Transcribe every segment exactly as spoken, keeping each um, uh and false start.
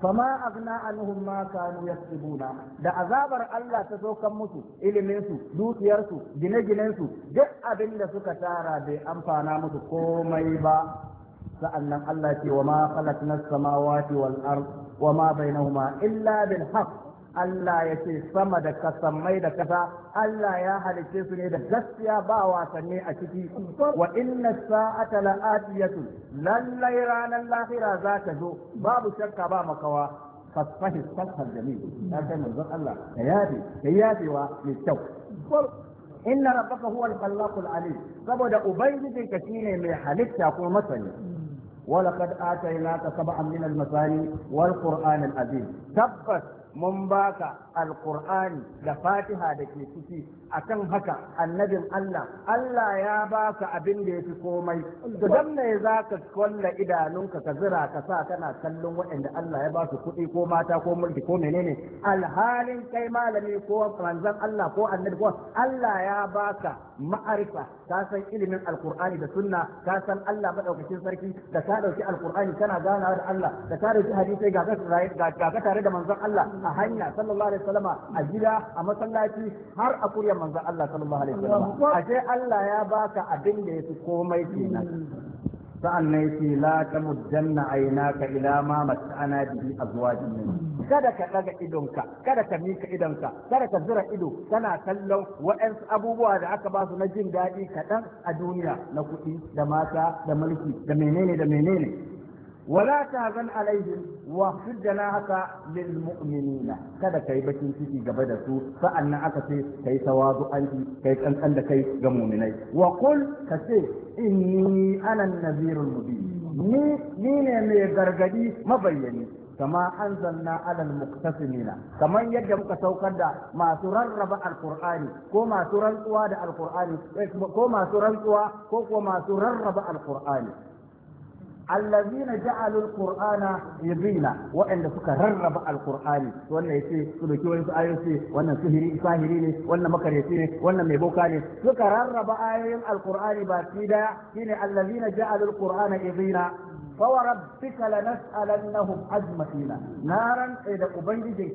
fama aghna anhum ma kanu yaktubuna da azabar Allah ta saukan musu ilimin su dukiyar su gine-ginen su duk abin da suka tara bai amfana musu komai ba sa'annan Allah ce wa ma khalaqna as-samawati wal ard wa ma bainahuma illa bil haqq Allah ya ce sama da kasammai da kasa Allah ya halicce su ne da gaskiya ba wasanni a ciki wa inna sa'ata la'atiyatu lallai ranar lahira za ta zo babu shakka ba makawa fasfahi fasfal jamil ya kai manzon Allah ya yafi ya yafewa mai kyau inna rabbaka huwa al-khallaqul alim saboda ubangijinka shine mai halitta kuma masani ولقد آتيناك سبعا من المثاني والقرآن العظيم تبت mun baka alqur'ani da fatiha da ke ciki akan haka annabin Allah Allah ya baka abin da yafi komai to dan ne zaka kwalla idanunka ka zira ka sa kana kallon waɗanda Allah ya ba su kuɗi ko mata ko mulki ko menene alhalin kai malami ko manzon Allah ko annabi ko Allah ya baka ma'arifa ka san ilimin alqur'ani da sunna ka san Allah madaukakin sarki da ka dauki alqur'ani kana ganawa da Allah da ka dauki hadisi ga ka tare da manzon Allah a hanya sallallahu alaihi wasallama a gida a masallaci har a kuryan manzon Allah sallallahu alaihi wasallama ashe Allah ya baka abin da yafi komai kenan sa'an nan yace la tamuddanna aynaka ila ma mat'ana bihi azwajin min kada ka daga idonka kada ka mika idonka kada ka zura ido kana kallon waɗansu abubuwa da aka ba su na jin daɗi kaɗan a duniya na kuɗi da mata da mulki da menene da menene ولا تهزن عليهم واخفض جناحك للمؤمنين kada kai bakin ciki gaba da su sa'annan aka ce kai tawadu'anci kai kankan da kai ga mu'minai wa qul kace inni ana an-nazirul mubin ni ni ne mai gargadi mabayyani kama anzalna ala al-muqtasimina kaman yadda muka saukar da masu rarraba alqur'ani ko masu rantsuwa da alqur'ani ko masu rantsuwa ko ko masu rarraba alqur'ani الذين جعلوا القرآن يبينا وإن سكر رب القرآن وأن يسي سلوكي وإن آيوسي وأن سهري ساهريني وأن مكريسيني وأن ميبوكاني سكر رب آيين القرآن باسيدا هنا الذين جعلوا القرآن يبينا فوربك لنسألنهم أجمعين نارا إذا أبنجدك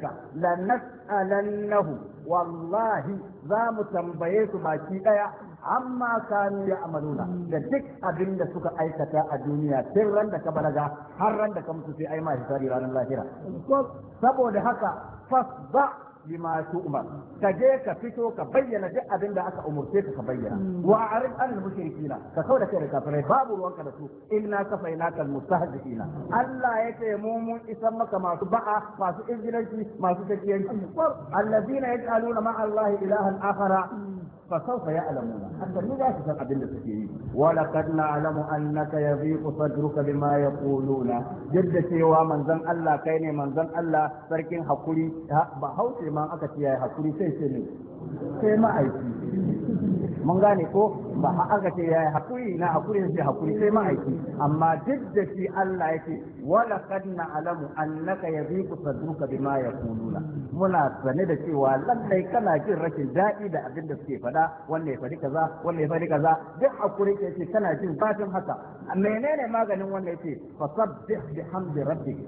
لنسألنهم والله ذا متنبيت باكيدا amma kanu ya amaluna da duk abin da suka aikata a duniya tun ran da ka balaga har ran da ka mutu sai ai ma hisabi ranar lahira saboda haka fasba bima tu'mar ka je ka fito ka bayyana duk abin da aka umurce ka ka bayyana wa a'rid anil mushrikina ka kauda kai da kafirai babu ruwanka da su inna kafainaka almustahzi'ina Allah yake mu mun isan maka masu ba'a masu injilanci masu takiyanci allazina yaj'aluna ma'a Allah ilahan akhara فسوف يعلمون حتى لا تفهم أبن السكين ولقد نعلم أنك يضيق صدرك بما يقولون جدتي ومن زن الله كيني من زن الله سركين حقولي بحوثي ما أكتي يا حقولي سيسني سيما أيتي mun gane ko ba aka ce yayi hakuri na hakuri sai hakuri sai ma aiki amma duk da shi Allah yake wala kad na'lamu annaka yadhiqu sadruka bima yaquluna muna sane da cewa lallai kana jin rashin daɗi da abin da suke faɗa wanda ya faɗi kaza wanda ya faɗi kaza duk hakuri ke ce kana jin bashin haka menene maganin wanda yake fasabbih bihamdi rabbik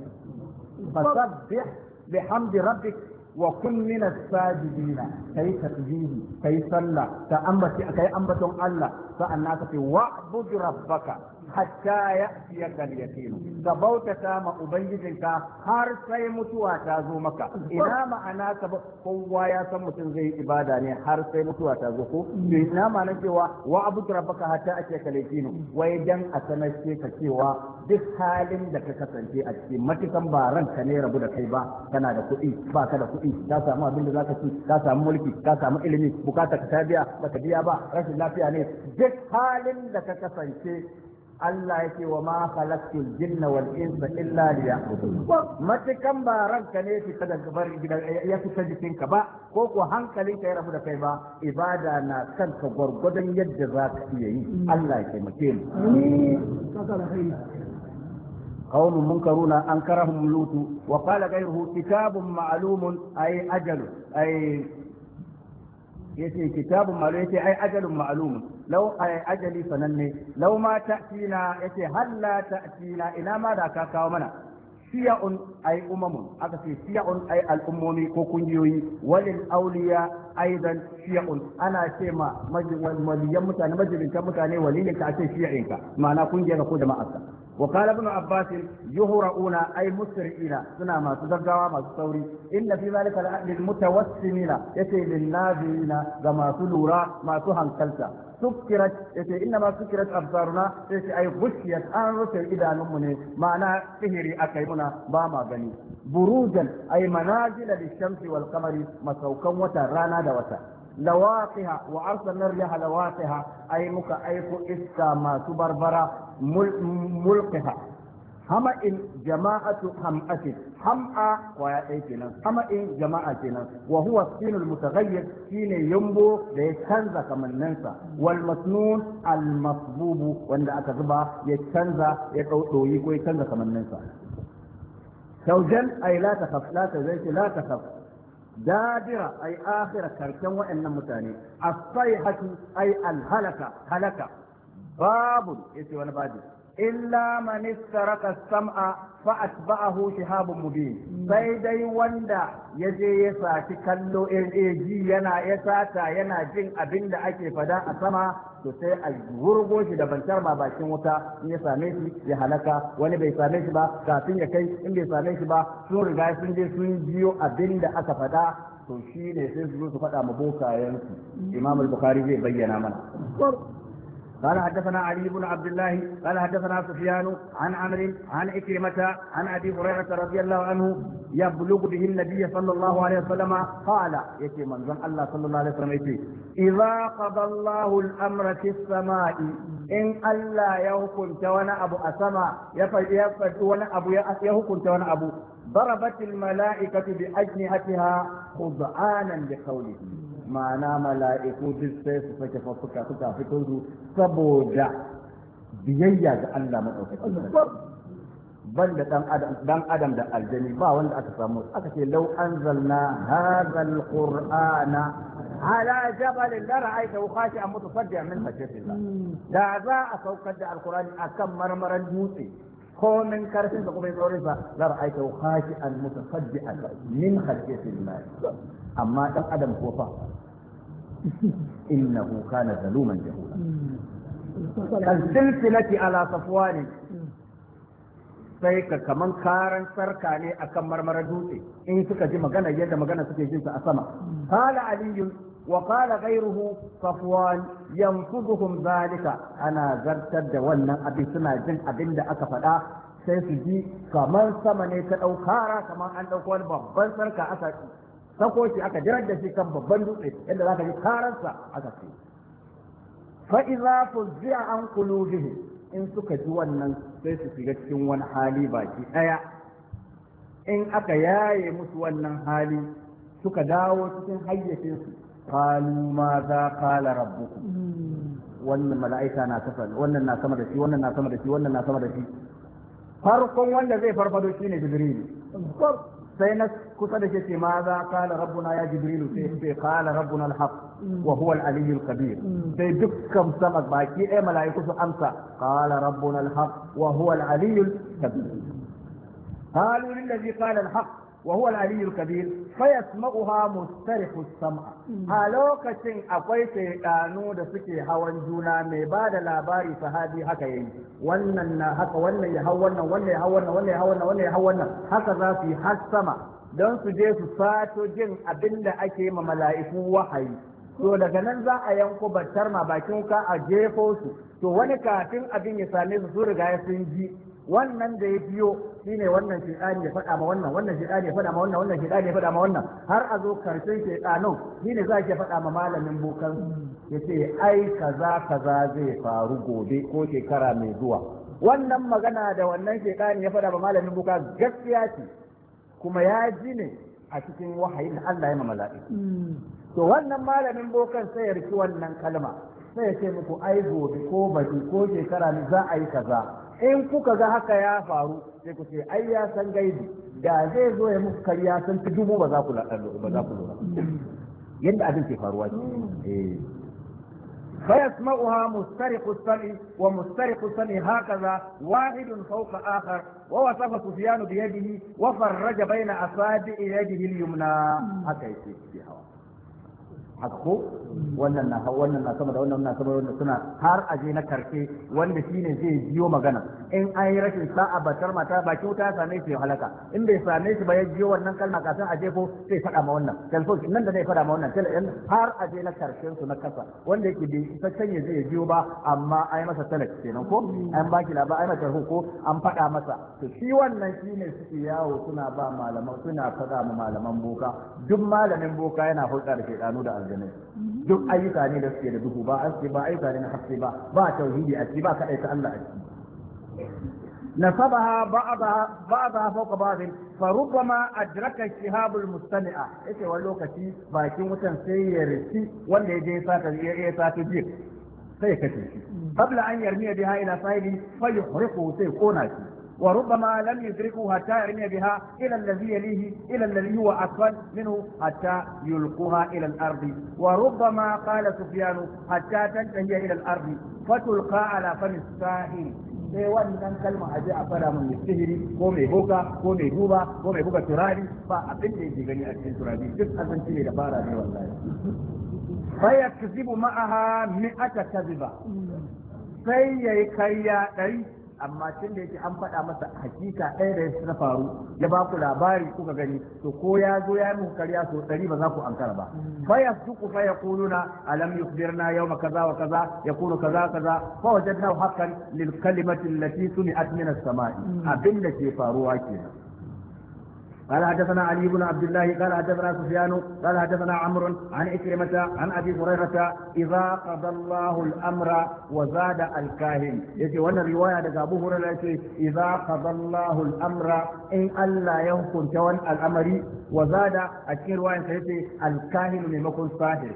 fasabbih bihamdi rabbik وكن من الساجدين كي تسجيه كي صلى كأنبتي كي أنبتم الله فأنك واعبد ربك حتى يأتيك اليقين كبوت كما أبيجك har sai mutuwa ta zo maka ina ma'ana ka kowa ya san mutum zai ibada ne har sai mutuwa ta zo ko ina ma'ana cewa wa abu rabbaka hatta ake kalekinu wai dan a sanar ka cewa duk halin da ka kasance a cikin matukan ba ranka ne rabu da kai ba kana da kuɗi ba ka da kuɗi ka samu abin da zaka ci ka samu mulki ka samu ilimi bukata ka ta biya baka biya ba rashin lafiya ne duk halin da ka kasance Allah yake wa ma khalaqtul jinna wal insa illa liya'budun matukan ba ranka ne fita daga gabar ya fita jikinka ba ko ko hankalinka ya rabu da kai ba ibada na kanka gwargwadon yadda za ka iya yi Allah ya taimake mu قوم منكرون أنكرهم لوط وقال غيره كتاب معلوم أي أجل أي يتي كتاب معلوم يتي أي أجل معلوم لو أي أجل فنني لو ما تأتينا يتي هل لا تأتينا إلى ما ذاك كاومنا shiya'un ay umamun aka ce shiya'un ay al'ummomi ko kungiyoyi walil awliya aidan shiya'un ana ce ma waliyan mutane majalisan mutane waliyin ka ce shiya'inka ma'ana kungiyar ko jama'arka وقال ابن عباس يهرؤون أي مسرعين سنة ما تدرجوا ما تستوري إن في ذلك للمتوسمين يتي للناظرين كما سلورا ما تهم كلتا سكرت يتي إنما سكرت أبصارنا يتي أي غشيت أن رسل إذا نمني معنى سهري أكيمنا باما غني بروجا أي منازل للشمس والقمر مسوكا وترانا دوتا لواقها وأرسلنا الرياح لواقها أي مك أيكو إسكا ما تبربرا ملقها هما إن جماعة همأة همأة ويأتينا هما إن جماعتنا وهو السين المتغير سين ينبو ليتنزى كمن ننسى والمسنون المصبوب وأن أكذبا يتنزى يتويك ويتنزى كمن ننسى زوجا أي لا تخف لا تزيت لا تخف دابرة أي آخر كركن وإن متاني الصيحة أي الهلكة هلكة باب يسي وانا بادي إلا من استرك السمع فأتبعه شهاب مبين سيدي وندا يجي يساتي كلو إيجي ينا يساتا ينا جن أبين دا أكي فدا أسما to sai a wurgo shi da bantar ba bakin wuta in ya same shi ya halaka wani bai same shi ba kafin ya kai in bai same shi ba sun riga sun je sun jiyo abin da aka faɗa to shi ne sai su zo su faɗa ma bokayensu imam al-bukhari zai bayyana mana قال حدثنا علي بن عبد الله قال حدثنا سفيان عن عمرو عن إكرمة عن أبي هريرة رضي الله عنه يبلغ به النبي صلى الله عليه وسلم قال يتي من الله صلى الله عليه وسلم يتي إذا قضى الله الأمر في السماء إن الله يهكم وانا أبو أسماء يفد وانا أبو يهكم وانا أبو ضربت الملائكة بأجنحتها خضعانا لقوله ma'ana mala'iku duk sai su sake fuka suka fito su saboda biyayya ga Allah madaukakin banda dan adam dan adam da aljani ba wanda aka samu aka ce law anzalna hadha alqur'ana ala jabal la ra'aytahu khashi'an mutasaddian min khashyatillah da za a saukar da alqur'ani akan marmaran dutse ko min karfin da kuma tsorin sa la ra'aytahu khashi'an mutasaddian min khashyatillah amma dan adam ko fa innahu kana zaluman jahula al-silsilati ala safwan sai ka kaman karan sarka ne akan marmara dutse in suka ji magana yadda magana suke jin sa a sama qala ali wa qala ghayruhu safwan yanfuduhum zalika ana zartar da wannan abin suna jin abin da aka faɗa sai su ji kamar sama ne ta ɗaukara kamar an ɗauko wani babban sarka aka sako shi aka jirar da shi kan babban dutse yadda za ka ji karansa aka ce fa idza fuzzi'a an qulubihim in suka ji wannan sai su shiga cikin wani hali baki daya in aka yaye musu wannan hali suka dawo cikin hayyacin su qalu ma za qala rabbukum wannan mala'ika na kafa wannan na sama da shi wannan na sama da shi wannan na sama da shi farkon wanda zai farfado shine jibril sai na kusa da shi ma za qala rabbuna ya jibril sai sai qala rabbuna al-haq wa huwa al-aliy al-kabir sai dukkan sama baki ɗaya mala'iku su amsa qala rabbuna al-haq wa huwa al-aliy al-kabir qalu lillazi qala al-haq wa huwa al-aliy al-kabir fayasma'uha mustarihu as-sam'a a lokacin akwai shaydanu da suke hawan juna mai ba da labari sahabi haka yayi wannan na haka wannan ya hau wannan wannan ya hau wannan wannan ya hau wannan wannan ya hau wannan haka za su yi har sama don su je su sato jin abinda ake ma mala'iku wahayi to daga nan za a yanko battar ma bakin ka a jefo su to wani kafin abin ya same su su riga sun ji wannan da ya biyo shine wannan shedani ya faɗa ma wannan wannan shedani ya faɗa ma wannan wannan shedani ya faɗa ma wannan har a zo karshen shedanin shine za ke faɗa ma malamin bokan yace ai kaza kaza zai faru gobe ko shekara mai zuwa wannan magana da wannan shedani ya faɗa ma malamin boka gaskiya ce kuma ya ji ne a cikin wahayin da Allah ya ma mala'iku to wannan malamin bokan sai ya riki wannan kalma sai ya ce muku ai gobe ko baki ko shekara ne za a yi kaza in kuka ga haka ya faru sai ku ce ai ya san gaibi da zai zo ya muku kariya sun fi dubu ba za ku ba za ku lura yadda abin ke faruwa ce eh فيسمعها مسترق السمع ومسترق السمع هكذا واحد فوق آخر. ووصف سفيان بيده وفرج بين أصابع يده اليمنى هكذا في هوا hakko wannan na wannan na sama da wannan na sama da wannan suna har aje na karshe wanda shine zai jiyo magana in an yi rashin sa'a batar mata baki wuta ya same shi halaka in bai same shi ba ya jiyo wannan kalma kafin aje ko sai faɗa ma wannan telefon nan da zai faɗa ma wannan tele har aje na karshen su na kasa wanda yake bai isasshen ya zai jiyo ba amma ai masa talak kenan ko an baki laba ai masa ko an faɗa masa to shi wannan shine suke yawo suna ba malaman suna faɗa ma malaman boka duk malamin boka yana hulɗa da shedanu da duk ayyuka ne da suke da duhu ba aski ba ayyuka ne na haske ba ba tauhidi a ciki ba kadai ta Allah a ciki nasabaha ba'daha ba'daha fawqa ba'd fa rubbama adraka shihab almustami'a yace wani lokaci bakin wutan sai ya risi wanda ya je sata ya sata jir sai ya kace shi qabla an yarmiya biha ila sahibi fa yuhriqu sai kona shi وربما لم يدركه حتى يرمي بها إلى الذي يليه إلى الذي هو أسفل منه حتى يلقوها إلى الأرض وربما قال سفيان حتى تنتهي إلى الأرض فتلقى على فم الساحل sai wannan kalma a je a fara mun sihiri ko mai boka ko mai duba ko mai buga turari ba abin da yake gani a cikin turari duk azanci ne da fara ne wallahi fa yakzibu ma'aha mi'ata kadhiba sai yayi kayya dari amma tun da yake an faɗa masa hakika ɗaya da ya faru ya ba ku labari kuka gani to ko ya zo ya muku karya so ɗari ba za ku ankara ba fa yasduqu fa yaquluna alam yukhbirna yawma kaza wa kaza yakunu kaza kaza fa wajadnahu haqqan lil kalimati allati sumi'at min as-sama'i abin da ke faruwa kenan قال حدثنا علي بن عبد الله قال حدثنا سفيان قال حدثنا عمرو عن إكرمة عن أبي هريرة إذا قضى الله الأمر وزاد الكاهن يجي وانا رواية أبو هريرة إذا قضى الله الأمر إن ألا يحكم توان الأمر وزاد أشكي رواية الكاهن من مكن صاحب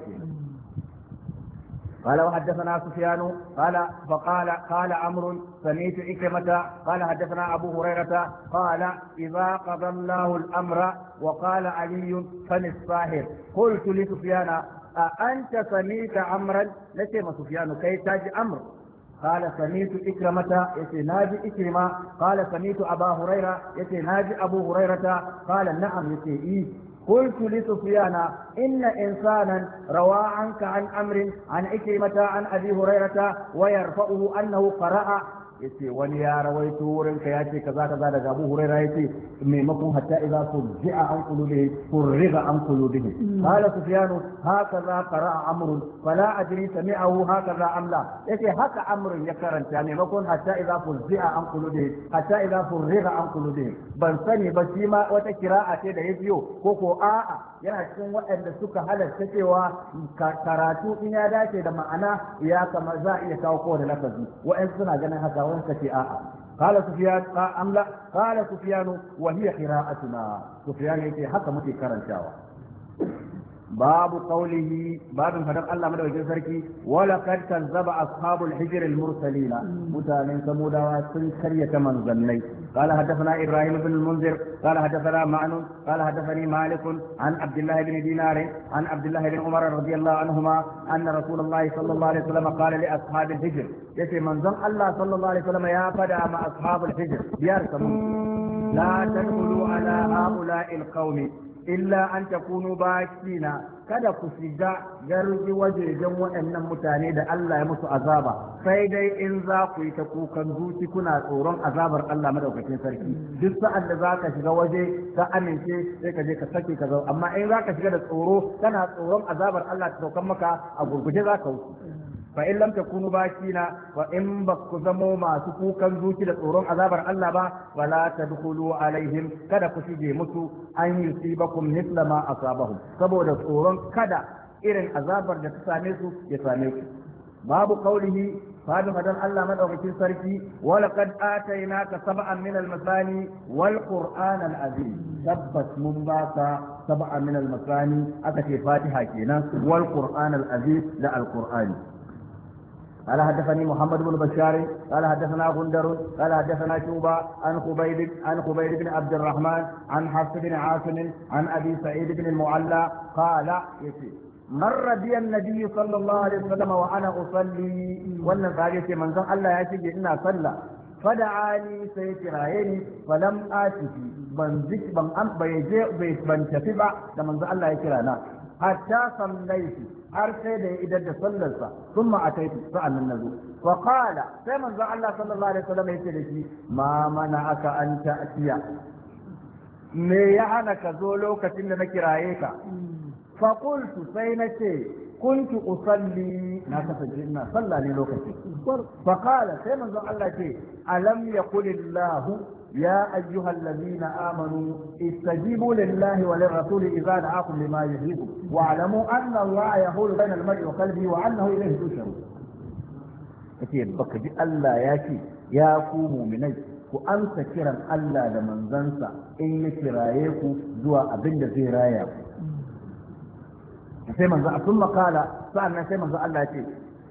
قال وحدثنا سفيان قال فقال قال عمرو سمعت إكرمة قال حدثنا أبو هريرة قال إذا قضى الله الأمر وقال علي فللصاهر قلت لسفيان أأنت سمعت عمرا لسيما سفيان كي تاج أمر قال سمعت إكرمة يتناجي إكرمة قال سمعت أبا هريرة يتناجي أبو هريرة قال نعم يتي قلت لسفيان إن إنسانا روى عنك عن أمر عن إكرمة عن أبي هريرة ويرفعه أنه قرأ yace wani ya rawaito wurin ka yace kaza kaza daga Abu Hurairah yace maimakon hatta idza furji'a an qulubihi furriga an qulubihi qala Sufyan hakaza qara'a Amr fala adri sami'ahu hakaza am la yace haka Amr ya karanta maimakon hatta idza furji'a an qulubihi hatta idza furriga an qulubihi ban sani ba shi ma wata kira'a ce da ya biyo ko ko a'a yana cikin waɗanda suka halarta cewa karatu in ya dace da ma'ana ya kama za a iya kawo kowane lafazi wa'ansu suna ganin haka wani kace a'a قال سفيان أم لا قال سفيان وهي قراءتنا سفيان يقول حتى متي كرنشاوة باب قوله باب فدق الله مدى وجه سركي ولقد كذب أصحاب الحجر المرسلين متى ثمود وسنكرية من ظني قال حدثنا إبراهيم بن المنذر قال حدثنا معن قال حدثني مالك عن عبد الله بن دينار عن عبد الله بن عمر رضي الله عنهما أن رسول الله صلى الله عليه وسلم قال لأصحاب الحجر يتي من ظن الله صلى الله عليه وسلم يا فدا مع أصحاب الحجر يركم لا تدخلوا على هؤلاء القوم illa an takunu bakina kada ku shiga garji wajejen waɗannan mutane da Allah ya musu azaba sai dai in za ku yi ta kukan zuci kuna tsoron azabar Allah madaukakin sarki duk sa'an da za ka shiga waje ka amince sai ka je ka sake ka zo amma in za ka shiga da tsoro kana tsoron azabar Allah ta saukan maka a gurguje za ka wuce fa in lam takunu bakina wa in baku zamo masu kukan zuci da tsoron azabar Allah ba wala tadkhulu alaihim kada ku shige musu an yusibakum mithla ma asabahum saboda tsoron kada irin azabar da ta same su ya same ku babu qaulihi fadu fadan Allah madaukakin sarki wa laqad atainaka sab'an min al-masani wal qur'an al-azim tabbas mun baka sab'an min al-masani aka ce fatiha kenan wal qur'an al-azim da al-qur'ani قال حدثني محمد بن بشار قال حدثنا غندر قال حدثنا شوبة عن خبيب عن خبيب بن عبد الرحمن عن حفص بن عاصم عن ابي سعيد بن المعلى قال يسي مر بي النبي صلى الله عليه وسلم وانا اصلي wannan kage ce manzon Allah ya shige ina sallah fada'ani sai kiraye ni falam atifi ban zik ban an bai je bai ban tafi ba da manzon Allah ya kira na hatta sallaiti har sai da idan da sallarsa thumma ataitu sa'annan nazo wa qala sai manzon Allah sallallahu alaihi wasallam ya ce da shi ma mana aka an ta'tiya me ya hana ka zo lokacin da na kiraye ka fa qultu sai na ce kuntu usalli na kasance ina sallah ne lokaci fa qala sai manzo Allah ce alam yaqul Allah ya ayyuhal ladina amanu istajibu lillahi wa lirrasuli idza da'akum lima yuhibbu wa alamu anna Allah yahulu bayna al-mar'i wa qalbihi wa annahu ilayhi tusharun kace baka ji Allah ya ce ya ku mu'minai ku amsa kiran Allah da manzansa in ya kiraye ku zuwa abin da zai raya ku sai manzo sun makala sa'annan sai manzo Allah ce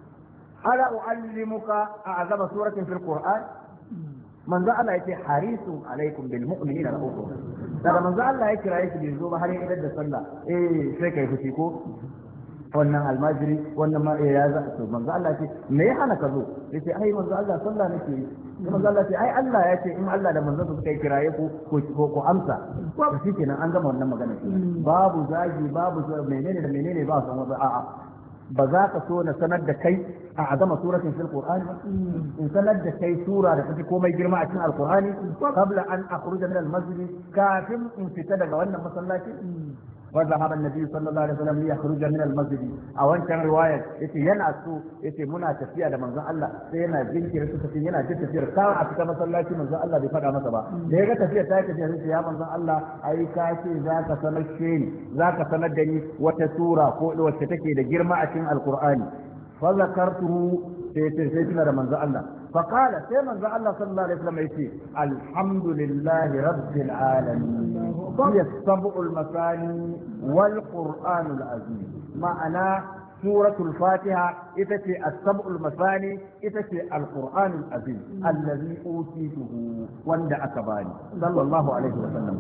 ala uallimuka a'zama suratin fil qur'an manzo Allah yace harisun alaikum bil mu'minina ra'ufun daga manzo Allah ya kiraye shi bai zo ba har ya idar da sallah eh sai kai fushi ko wannan almajiri wannan ma ya za to manzo Allah ce me ya hana ka zo yace ai manzo Allah sallah nake yi manzo Allah ce ai Allah ya ce in Allah da manzo su kai kiraye ku ko amsa to shikenan an gama wannan magana babu zagi babu menene da menene ba san wata a'a ba za ka so na sanar da kai a azama suratin fil qur'ani in sanar da kai sura da take komai girma a cikin alqur'ani qabla an akhruja min al-masjid kafin in fita daga wannan masallaci وذهب النبي صلى الله عليه وسلم ليخرج من المسجد او ان كان روايه yace yana so yace muna tafiya da manzon Allah sai yana jinkiri su tafi yana jin tafiyar ka a cikin masallaci manzon Allah bai faɗa masa ba da yaga tafiyar ta tafiya sai ya manzon Allah ai ka ce zaka sanar ni zaka sanar da ni wata sura ko wacce take da girma a cikin alqur'ani fa zakartuhu sai sai tuna da manzon Allah فقال سيما الله صلى الله عليه وسلم يقول الحمد لله رب العالمين هي السبع المثاني والقرآن العظيم معنى سورة الفاتحة إتتي السبع المثاني إتتي القرآن العظيم الذي أوتيته وند أكباني صلى الله عليه وسلم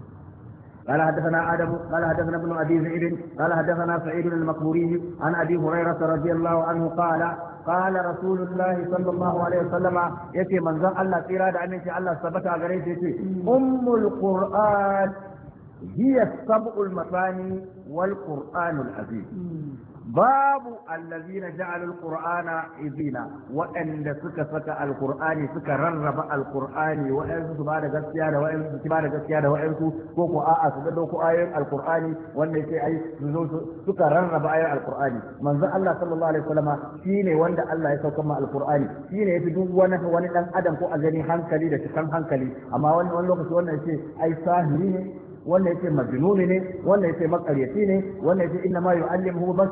قال حدثنا آدم قال حدثنا ابن أبي ذئب قال حدثنا سعيد المقبوري عن أبي هريرة رضي الله عنه قال قال رسول الله صلى الله عليه وسلم يتي من ذا الله تيراد عن إن الله ثبت عليه يتي أم القرآن هي السبع المثاني والقرآن العظيم باب الذين جعلوا القرآن عظيما وأن سك سك القرآن سك ررب القرآن وأن سبحان جسيا وأن سبحان جسيا وأن كوكو آ سدوكو آية القرآن وأن يتي أي سك ررب آية القرآن من ذا الله صلى الله عليه وسلم شيني وأن الله يسوكما القرآن شيني يتدو وانا وانا لم أدم كو أزني هنكلي لتكن هنكلي أما وأن وأن لوكس وأن يتي أي ساهرين وأن يتي مجنون وأن يتي مقريتين وأن يتي إنما يعلمه بس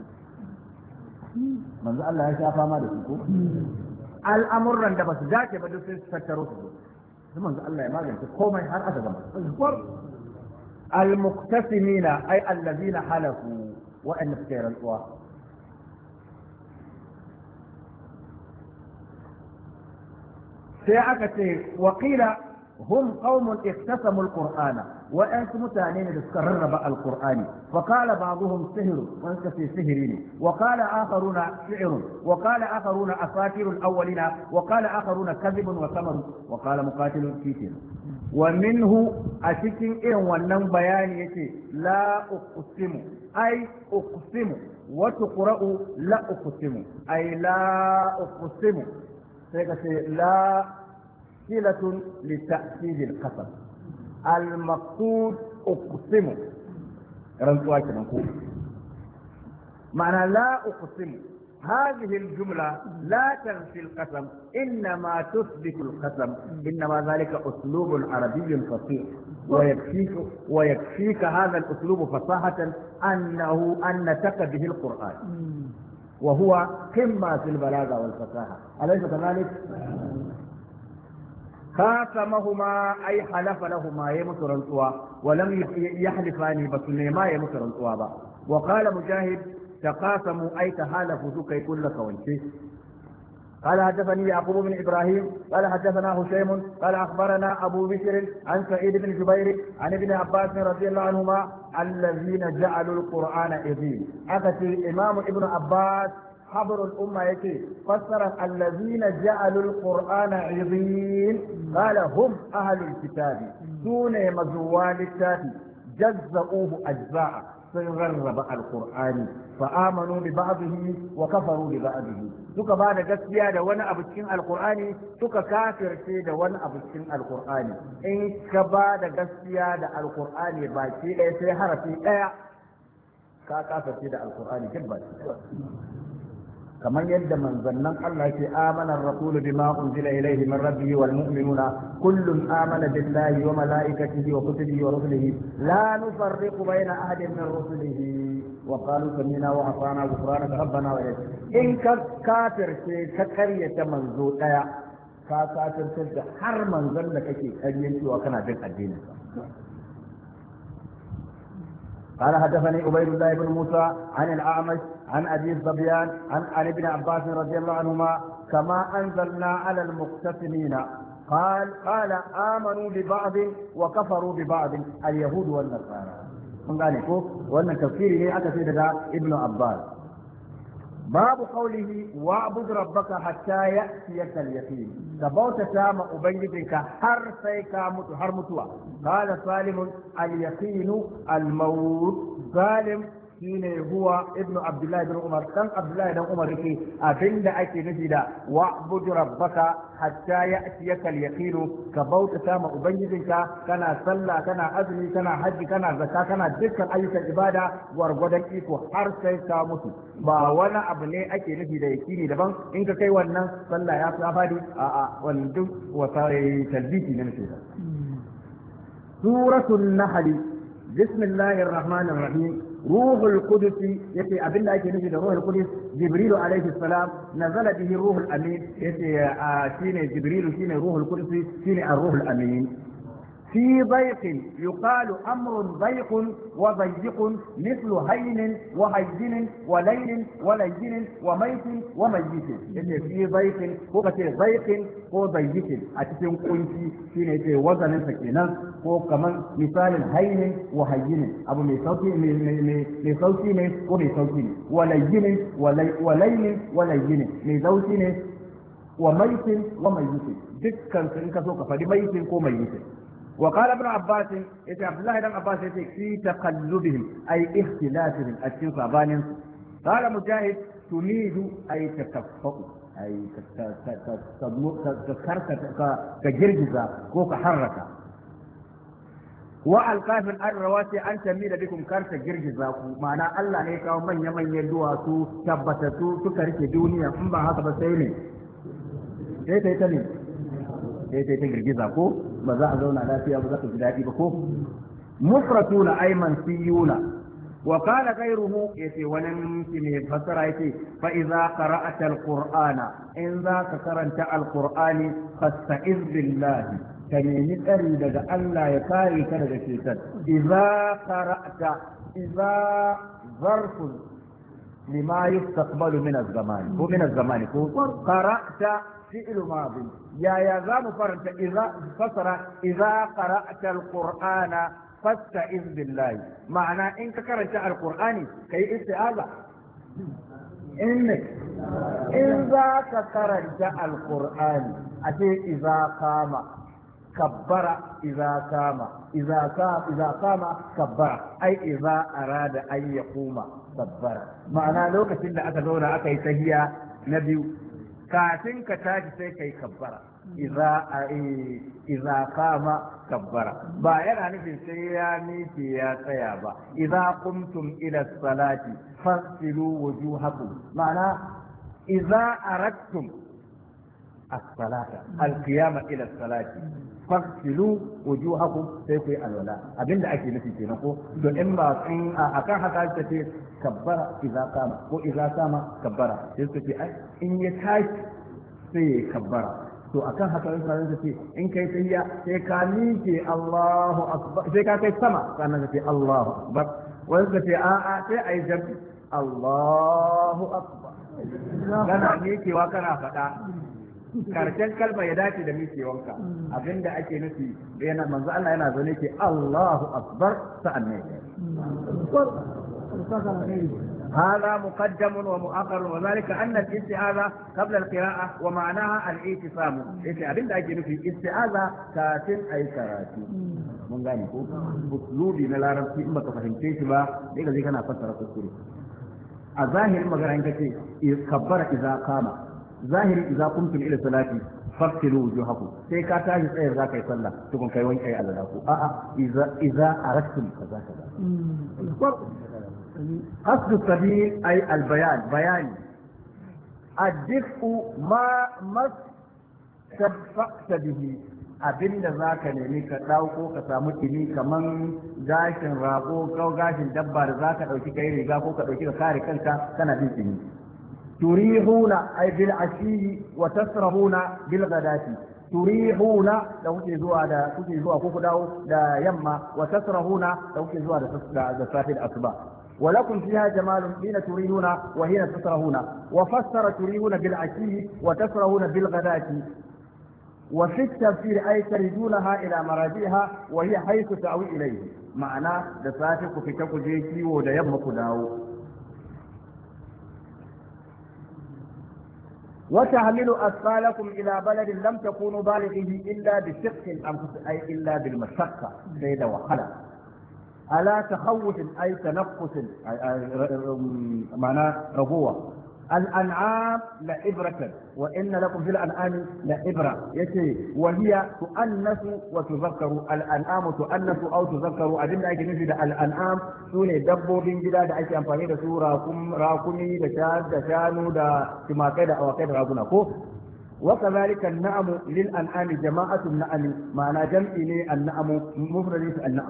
manzo Allah ya sha fama da su ko al'amuran da basu dace ba duk sai su tattaro su sai manzo Allah ya magance komai har aka gama al-muqtasimina ay allazina halafu wa an tayran uwa sai aka ce waqila hum qaumun iktasamu al-qur'ana وأنت متعنين تسكرر القرآن فقال بعضهم سحر وأنت في سحرين وقال آخرون شعر وقال آخرون أساطير الأولين وقال آخرون كذب وثمر وقال مقاتل كيتين ومنه أشكين إن ونن بيان يتي لا أقسم أي أقسم وتقرأ لا أقسم أي لا أقسم لا صلة لتأكيد القسم المقصود أقسم رنسوا كمان معنى لا أقسم هذه الجملة لا تنفي القسم إنما تثبت القسم إنما ذلك أسلوب عربي فصيح ويكفيك ويكفيك هذا الأسلوب فصاحة أنه أن نتك به القرآن وهو قمة في البلاغة والفصاحة أليس كذلك؟ خاصمهما أي حلف لهما يمس رنسوا ولم يحلفان بس ما يمس رنسوا وقال مجاهد تقاسموا أي تحالفوا كي كل كونتي قال حدثني يعقوب بن ابراهيم قال حدثنا هشيم قال اخبرنا ابو بشر عن سعيد بن جبير عن ابن عباس رضي الله عنهما الذين جعلوا القران عظيم. اتت الامام ابن عباس حبر الامه يكي فسر الذين جعلوا القران عظيم قال هم اهل الكتاب دون مزوال التاتي جزؤوه اجزاء سيغرب القران فآمنوا ببعضه وكفروا ببعضه suka ba da gaskiya da wani abu cikin alkur'ani suka kafirce da wani abu cikin alkur'ani in ka ba da gaskiya da alkur'ani baki ɗaya sai harafi ɗaya ka kafirce da alkur'ani kin baki kamar yadda manzannan Allah ke amana ar-rasul bima unzila ilayhi min rabbihi wal mu'minuna kullun amana billahi wa malaikatihi wa kutubihi wa rusulihi la nufarriqu bayna ahadin min rusulihi wa qalu sami'na wa ata'na ghufranaka rabbana wa ilayk in ka kafirce ka karyata manzo daya ka kafirce da har manzon da kake karyan cewa kana bin addinin قال حدثني عبيد الله بن موسى عن الأعمش عن أبي الظبيان عن عن ابن عباس رضي الله عنهما كما أنزلنا على المقتسمين قال قال آمنوا ببعض وكفروا ببعض اليهود والنصارى. من قال وأن تفسيره أتى في ابن عباس. باب قوله واعبد ربك حتى يأتيك اليقين كبوت تام أبنجدك هر سيكا مت هر متوى. قال سالم اليقين الموت. سالم shine huwa ibnu abdullahi bin umar dan abdullahi dan umar yake abinda ake nufi da wa'bud rabbaka hatta ya'tiyaka al-yaqin ka bauta sama ubangijinka kana sallah kana azumi kana haji kana zakka kana dukkan ayyukan ibada gwargwadon iko har sai ka mutu ba wani abu ne ake nufi da yaqini daban in ka kai wannan sallah ya fi fadi a a wannan duk wata talbiki ne ne suratul nahl bismillahir rahmanir rahim روح القدس يتي أبن أيك نجد روح القدس جبريل عليه السلام نزل به الروح الأمين يتي آه شين جبريل شين روح القدس شين الروح الأمين في ضيق يقال أمر ضيق وضيق مثل هين وهين ولين ولين وميت وميت يعني في ضيق هو ضيق هو ضيق أتسم كنتي في وزن سكينا هو كمان مثال هين وهين أبو ميصوتي ميصوتي وميصوتي ولين ولين ولين ميصوتي وميت وميت دكان سنك سوك فدي ميت وميت. وقال ابن عباس إذا عبد الله بن عباس في تقلبهم أي اختلافهم أتين صعبان. قال مجاهد تريد أي تكفؤ أي كجرجزة وكحركة. وألقى في الأرض رواسي أن تميل بكم كرت جرجزة معنى الله هيك ومن يمن يدواسو ثبتتو تكرك دنيا أما هذا بسيني إيه تيتني إيه تيتني جرجزة كو ba za a zauna lafiya ba za ka ji daɗi ba ko mufratuna ay mansiyuna wa qala ghayruhu yace wannan shi ne fasara yace fa idza qara'ata alqur'ana in za ka karanta alqur'ani fasta'iz billahi ka nemi tsari daga Allah ya kare ka daga shaitan idza qara'ta idza zarfun lima yustaqbalu min az-zaman ko min az-zaman ko qara'ta فعل ماضي يا يا زام فرنت إذا فسر إذا قرأت القرآن فاستعذ بالله معنى إنك قرأت القرآن كي استعاذة إنك إذا قرأت القرآن أتي إذا قام كبر إذا قام إذا قام إذا قام كبر أي إذا أراد أن يقوم كبر معنى لو كتن أتدون أكي تهيا نبي kafin ka tashi sai kai kabbara idza idza qama kabbara ba yana nufin sai ya miƙe ya tsaya ba idza qumtum ila salati fasilu wujuhakum ma'ana idza aradtum as-salata al-qiyama ila salati fasilu wujuhakum sai ku alwala abinda ake nufi kenan ko to in ba in akan haka ta ce kabbara idza qama ko idza qama kabbara sai su ce ai in ya tashi sai ya kabbara to akan haka in sai su ce in kai tahiyya sai ka miƙe Allahu akbar sai ka kai sama sannan ka ce Allahu akbar wanda ce a a sai ai jabbi Allahu akbar kana mikewa kana faɗa karshen kalma ya dace da mikewanka abinda ake nufi yana manzo Allah yana zo ne ke Allahu akbar sa'anne هذا مقدم ومؤخر وذلك أن الاستعاذة قبل القراءة ومعناها الاعتصام. إيش أبين أجل في الاستعاذة كاتم أي كراتي. من قال يقول أسلوبي من العرب في أمة فهمتيش با ليك زي كان أفسر الكوري. الظاهر ما قال عندك كبر إذا قام. ظاهر إذا قمتم إلى الصلاة فاغسلوا وجوهكم. sai ka tashi tsayar za ka yi sallah tukun kai wanke ai Allah ku a'a idza idza aradtum kaza kaza قصد السبيل أي البيان بيان الدفء ما ما استدفأت به abin da za ka nemi ka ɗauko ka samu kini kaman gashin rago ko gashin dabba da za ka ɗauki kai riga ko ka ɗauki ka kare kanka kana jin kini turihuna ay bil ashi wa tasrahuna bil ghadati turihuna da kuke zuwa da kuke zuwa ko ku dawo da yamma wa tasrahuna da kuke zuwa da da safi da asuba ولكم فيها جمال حين تريهون وحين تسرهون وفسر تريهون بالعشي وتسرهون بالغداة وفي التفسير أي تردونها إلى مراجعها وهي حيث تعوي إليه معناه دساتك في تكو جيكي وديمك داو وتحملوا أثقالكم إلى بلد لم تكونوا بالغيه إلا بشق الأنفس أي إلا بالمشقة سيد وخلق على تخوف أي تنقص معناه رغوة الأنعام لعبرة وإن لكم في الأنعام لعبرة يتي وهي تؤنث وتذكر الأنعام تؤنث أو تذكر أدنى أي نجد الأنعام سوني دبو بين جدا دا أي أمفاني دا سورة كم راكمي دا شاد دا شانو دا تماكي دا أواكي دا راكونا كو وكذلك النعم للأنعام جماعة النعم معنى جمعي النعم مفردة النعم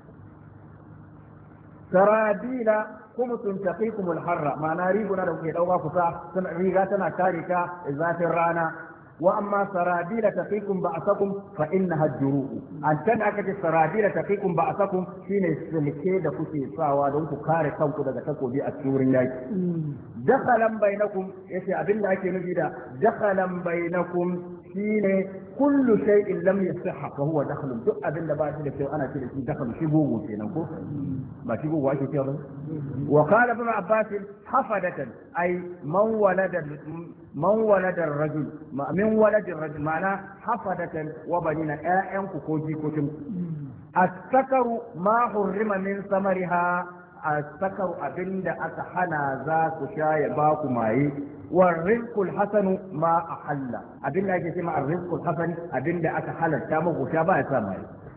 سرابيل خمس تقيكم الحر معنى ريبنا لو كي دوغا فسا ريغاتنا كاريكا ذات الرانا واما سرابيل تقيكم بأسكم فانها الجروء ان تنعكت السرابيل تقيكم بأسكم شيء السلكي da kuke sawa don ku kare kanku daga takobi a cikin yaki dakhalan bainakum yace abinda ake nufi da dakhalan bainakum shine kullu shay'in lam yasihha fa huwa dakhlun duk abin da ba shi da kyau ana ce da shi dakhlu shi gogo kenan ko ba shi gogo ake cewa ba wa qala ibn abbas hafadatan ay man walada man walada ar-rajul ma min waladi ar-rajul ma'ana hafadatan wa banina ayyanku ko jikokin as-sakaru ma hurrima min samariha as-sakaru abinda aka hana za ku sha ya ba ku maye والرزق الحسن ما أحل أبين لك يسمى الرزق الحسن أبين لك حل التامو وشابه سامي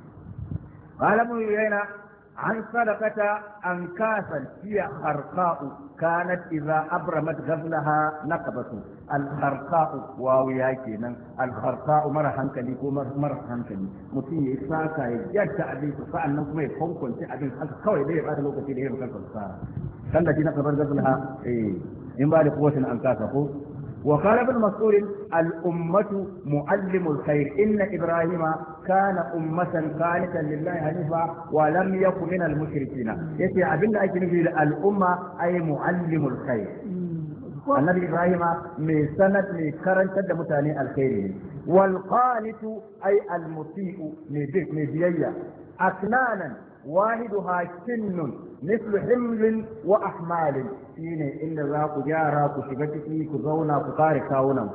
قال ابن عيينة عن صدقة أنكاسا هي خرقاء كانت إذا أبرمت غزلها نقبت الخرقاء واوياكينا الخرقاء مرة هنكلي مرة هنكلي متي إساكا يجد أبين فأنا نقوم يكون كنت أبين حتى كوي ليه بعد لو كتير هي مكان كنت كانت نقبت غزلها إيه in ba da kuwatin an kasa ko wa qala ibn mas'ud al ummatu muallimu al khair inna ibrahima kana ummatan qanitan lillahi hanifa wa lam yakun min al mushrikeen yace abinda ake nufi da al umma ay muallimu al khair annabi ibrahima mai sanad mai karantar da mutane alkhairi wal qanitu ay al muti'u mai biyayya aknanan واحدها سن مثل حمل واحمال shine inda za ku gyara ku shiga ciki ku zauna ku kare kawunan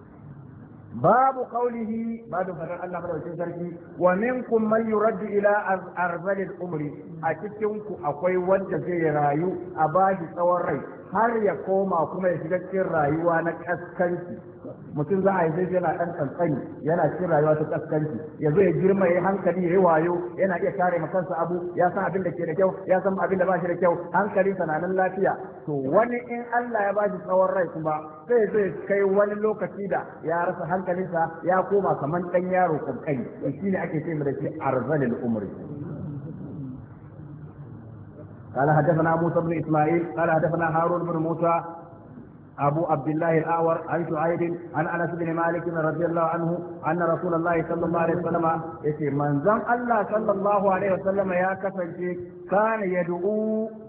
babu qawlihi babu fadar Allah madaukakin sarki wa minkum man yuraddu ila arzali al-umri a cikin ku akwai wanda zai rayu a bashi tsawon rai har ya koma kuma ya shiga cikin rayuwa na kaskanci mutum za a yi sai yana dan tsantsani yana cikin rayuwa ta kaskanci ya zo ya girma ya hankali ya yi wayo yana iya kare kansa abu ya san abin da ke da kyau ya san abin da ba shi da kyau hankalinsa na nan lafiya to wani in Allah ya bashi tsawon rai kuma sai zai kai wani lokaci da ya rasa hankalinsa ya koma kaman dan yaro kankani shi ne ake ce da shi arzalil umri قال حدثنا موسى بن اسماعيل قال حدثنا هارون بن موسى أبو عبد الله الأعور عن شعيب عن أنس بن مالك رضي الله عنه أن رسول الله صلى الله عليه وسلم يتي من زم الله صلى الله عليه وسلم يا كفن كان يدعو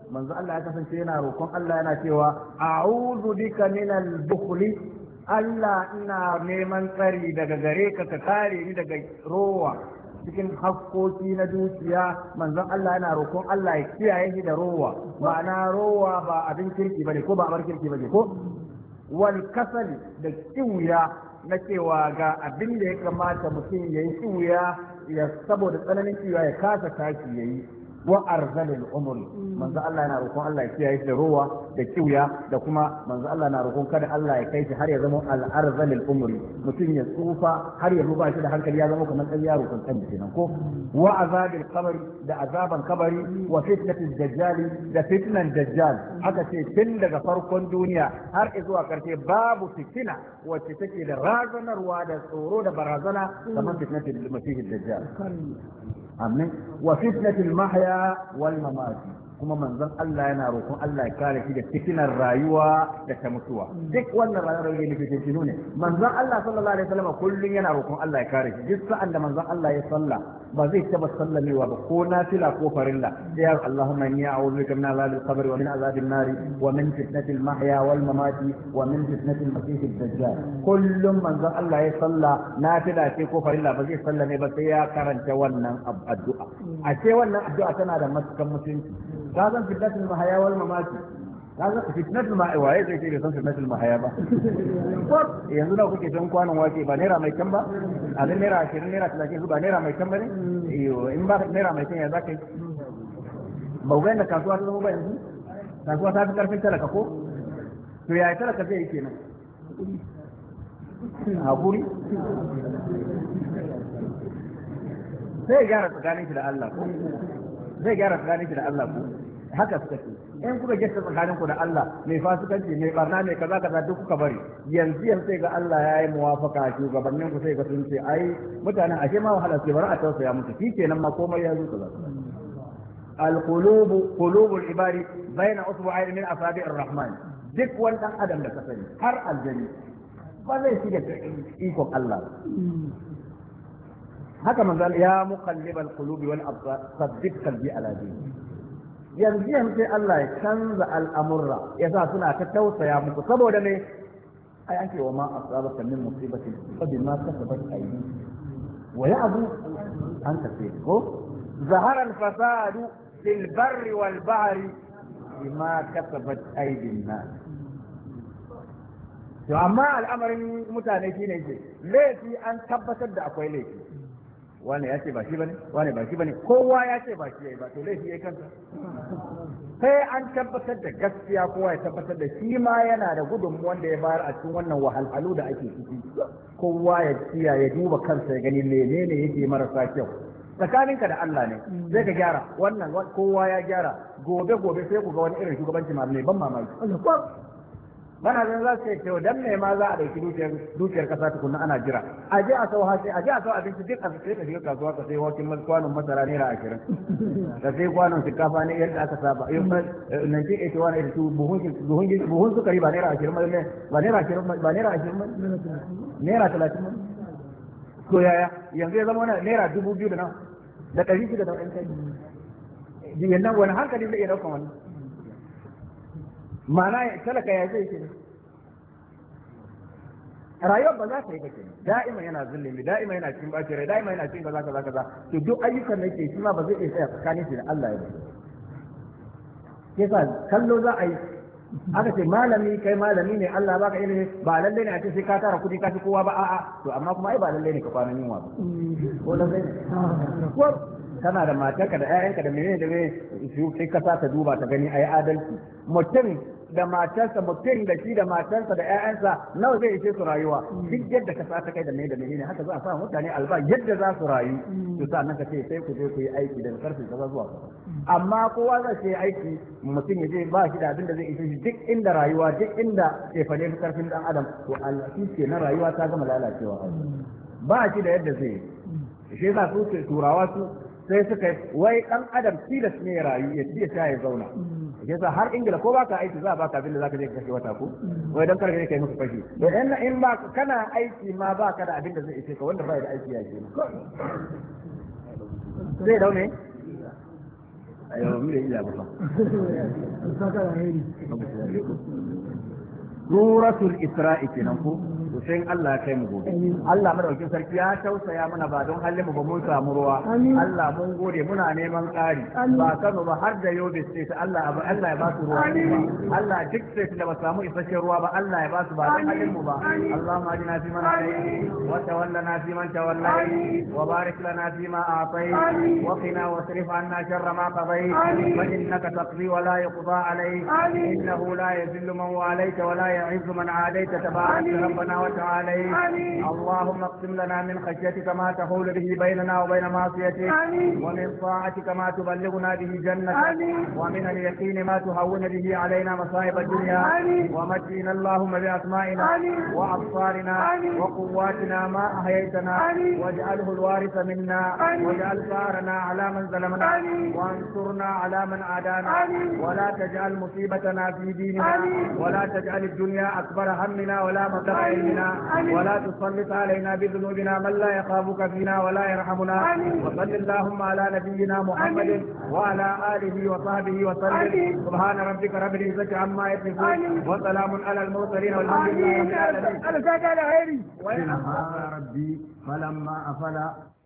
manzo Allah ya kasance yana roƙon Allah yana cewa a'udhu bika minal bukhli Allah ina neman tsari daga gare ka ka kare ni daga rowa cikin hakkoki na dukiya manzon Allah yana roƙon Allah ya kiyaye shi da rowa ma'ana rowa ba abin kirki bane ko ba abar kirki bane ko wal kasali da kiwiya na cewa ga abin da ya kamata mutum ya yi kiwiya ya saboda tsananin kiwiya ya kasa tashi yayi wa arzalil umri manzo Allah yana roƙon Allah ya kiyaye da rowa da kiwiya da kuma manzo Allah na roƙon kada Allah ya kai shi har ya zama al arzalil umri mutum ya tsufa har ya ruba shi da hankali ya zama kamar ɗan yaro kan kan kenan ko wa azabil qabr da azaban kabari wa fitnatil dajjal da fitnan dajjal aka ce tun daga farkon duniya har zuwa karshe babu fitina wacce take da razanarwa da tsoro da barazana kamar fitnatil masihid dajjal amin wa fitnatil mahya wal mamat kuma manzon Allah yana roƙon Allah ya kare shi da fitinar rayuwa da ta mutuwa duk wannan rayuwar da yake cikin ne manzon Allah sallallahu alaihi wasallam kullun yana roƙon Allah ya kare shi duk sa'an da manzon Allah ya salla ba zai taba sallamewa ba ko nafila ko farilla sai ya Allahumma inni a'udhu bika min azabil qabr wa min azabil nar wa min fitnatil mahya wal mamat wa min fitnatil masih ad-dajjal kullum manzon Allah ya salla nafila ce ko farilla ba zai sallame ba sai ya karanta wannan addu'a a ce wannan addu'a tana da matukan mutunci kazan fitnatul mahaya wal mamati kazan fitnatul mahaya waye zai ce san fitnatul mahaya ba yanzu da kuke san kwanan wake ba naira mai kan ba a nan naira ashirin naira talatin ba naira mai kan ba ne in ba naira mai kan ya zaka yi ba ga da kasuwa ta zama ba yanzu kasuwa ta fi karfin talaka ko to ya talaka zai yi kenan hakuri sai gyara tsakanin shi da Allah ko zai gyara tsakanin shi da Allah ko haka suka ce in kuka gyara tsakanin ku da Allah mai fasikanci mai barna mai kaza kaza duk kuka bari yanzu yanzu sai ga Allah ya yi muwafaka shugabannin ku sai ga sun ce ai mutanen ashe ma wahala ce bari a tausaya musu shikenan ma komai ya zo kaza القلوب قلوب العباد بين اصبعين من اصابع الرحمن duk wani dan adam da ka sani har aljani ba zai shiga ikon Allah haka manzal ya muqallibal qulubi wal absar sabbit qalbi ala din yanzu yanzu sai Allah ya canza al'amurra yasa suna ta tausaya muku saboda me ai an ce wa ma asabaka min musibatin fa bima kasabat aydi wa ya'bu an kasir ko zahara al-fasad fil barri wal bahri bima kasabat aydin nas to amma al'amarin mutane shine ce laifi an tabbatar da akwai laifi wane ya ce ba shi bane wane ba shi bane kowa ya ce ba shi yayi ba to laifi yayi kansa sai an tabbatar da gaskiya kowa ya tabbatar da shi ma yana da gudun wanda ya bayar a cikin wannan wahalhalu da ake ciki kowa ya tsiya ya duba kansa ya gani menene yake marasa kyau tsakaninka da Allah ne zai ka gyara wannan kowa ya gyara gobe gobe sai ku ga wani irin shugabanci ma mai ban mamaki bana zan za su ce dan me ma za a dauki dukiyar dukiyar kasa tukunna ana jira a je a sau hace a je a sau abinci duk a sai ka shiga kasuwa ka sai wakin kwanon masara naira ashirin ka sai kwanon shinkafa ne yadda aka saba yau nan ke ake wani da su buhun buhun buhun sukari ba naira ashirin ba ne ba naira ashirin ba naira ashirin ba naira talatin ba to yaya yanzu ya zama naira dubu biyu da nan da ɗari shida da wani kai yannan wani hankali zai iya ɗaukan wannan ma'ana talaka ya zai ke rayuwar ba za ta yi kake da'ima yana zulumi da'ima yana cikin bashi rai da'ima yana cikin kaza kaza kaza to duk ayyukan da yake shi ma ba zai iya tsaya tsakanin shi da Allah ya yi yasa kallo za a yi aka ce malami kai malami ne Allah baka ilimi ba lalle ne a ce sai ka tara kudi ka fi kowa ba a'a to amma kuma ai ba lalle ne ka kwana yunwa ba ko lalle ko kana da matarka da ƴaƴanka da menene da menene su sai ka sa ta duba ta gani ayi adalci mutum da matarsa mutum da shi da matarsa da ƴaƴansa nawa zai ishe su rayuwa duk yadda ka sa ta kai da menene da menene haka za a sa mutane alba yadda za su rayu to sannan ka ce sai ku je ku yi aiki daga karfe kaza zuwa amma kowa zai ce aiki mutum ya je ba shi da abin da zai ishe shi duk inda rayuwa duk inda ke fane karfin dan adam to Allah shi ke na rayuwa ta gama lalacewa ba shi da yadda zai yi shi yasa su turawa su sai suka wai dan adam tilas ne ya rayu ya ci ya ya zauna yasa har ingila ko baka aiki za a baka abin da zaka je ka kashe wata ko wai dan karka ne kai musu fashi to in in ba kana aiki ma baka da abin da zai ishe ka wanda bai da aiki ya ke sai daune ayo mu da iya ba suratul isra'i kenan ko to sai Allah ya kai mu gobe Allah madaukakin sarki ya tausaya mana ba don halin mu ba mun samu ruwa Allah mun gode muna neman ƙari ba Kano ba har da Yobe state Allah abu Allah ya ba su ruwa Allah duk state da ba samu isasshen ruwa ba Allah ya ba su ba don halin mu ba Allahumma ajina fi man hadayt wa tawallana fi man tawallayt wa barik lana fi ma a'tayt wa qina wasrif anna sharra ma qadayt fa innaka taqdi wa la yuqda alayk innahu la yadhillu man walayta wa la يعز من عاديت تبارك ربنا وتعالى اللهم اقسم لنا من خشيتك ما تحول به بيننا وبين معصيتك ومن طاعتك ما تبلغنا به جنتك ومن اليقين ما تهون به علينا مصائب الدنيا ومتعنا اللهم بأسمائنا وأبصارنا وقواتنا ما أحييتنا واجعله الوارث منا واجعل ثارنا على من ظلمنا وانصرنا على من عادانا ولا تجعل مصيبتنا في ديننا ولا تجعل الدنيا أكبر همنا ولا مبلغ علمنا ولا تسلط علينا بذنوبنا من لا يخافك فينا ولا يرحمنا وصل اللهم على نبينا محمد وعلى آله وصحبه وسلم سبحان ربك رب العزة عما يصفون وسلام على المرسلين والحمد لله رب العالمين. أنا ربي فلما أفل